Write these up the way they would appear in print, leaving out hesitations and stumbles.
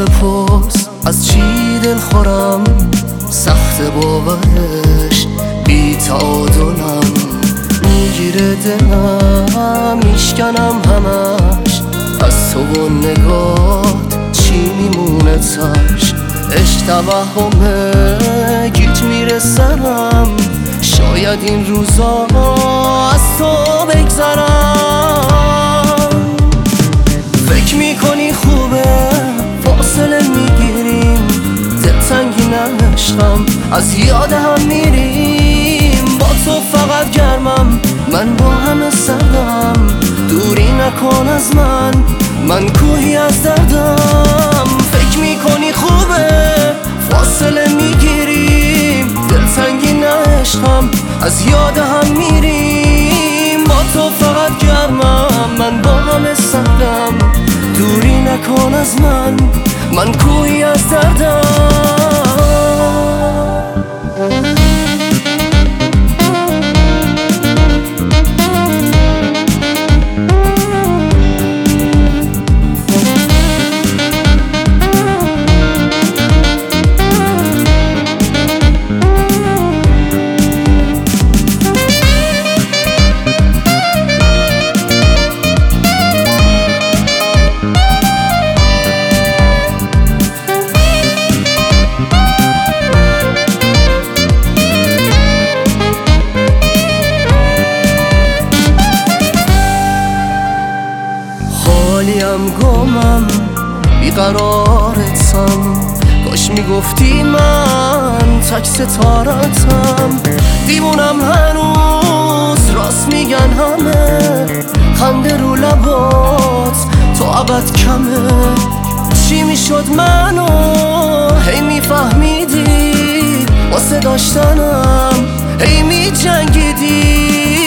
بپرس از چی دل خورم، سخت باورش بی تعادلم، میگیره دلم میشکنم همش، از تو و نگات چی میمونه تاش، عشق توهمه گیج میره سرم، شاید این روزا از تو بگذرم. فکر میکنی خوبه فاصله میگیریم، دلتنگی عشقم از یاد هم میریم، با تو فقط گرمم من با همه سردم، دوری نکن از من کوهی از دردم. فکر میکنی خوبه فاصله میگیریم، دلتنگی عشقم از یاد هم میریم، با تو فقط گرمم من با همه سردم، دوری نکن از من کوهی از دردم. حالیم گمم بیقرارتم، کاش میگفتی من تک ستارتم، دیوونم هنوز راست میگن همه، خنده رو لبات تو ابد کمه، چی میشد منو هی میفهمیدی، واسه داشتنم هی میجنگیدی.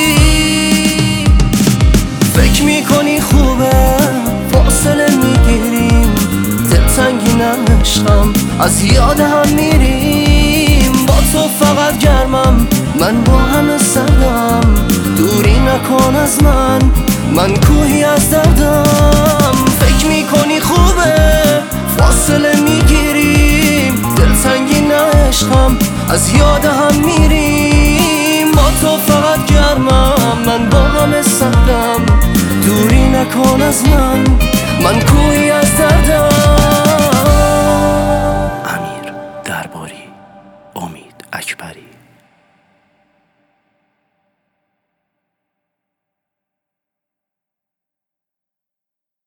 فکر میکنی خوبه فاصله میگیریم، دلتنگی عشقم از یاد هم میریم، با تو فقط گرمم من با همه سردم، دوری نکن از من کوهی از دردم. فکر میکنی خوبه فاصله میگیریم، دلتنگی عشقم از یاد هم میریم، با تو فقط گرمم من با همه سردم، دوری نکن از من کوهی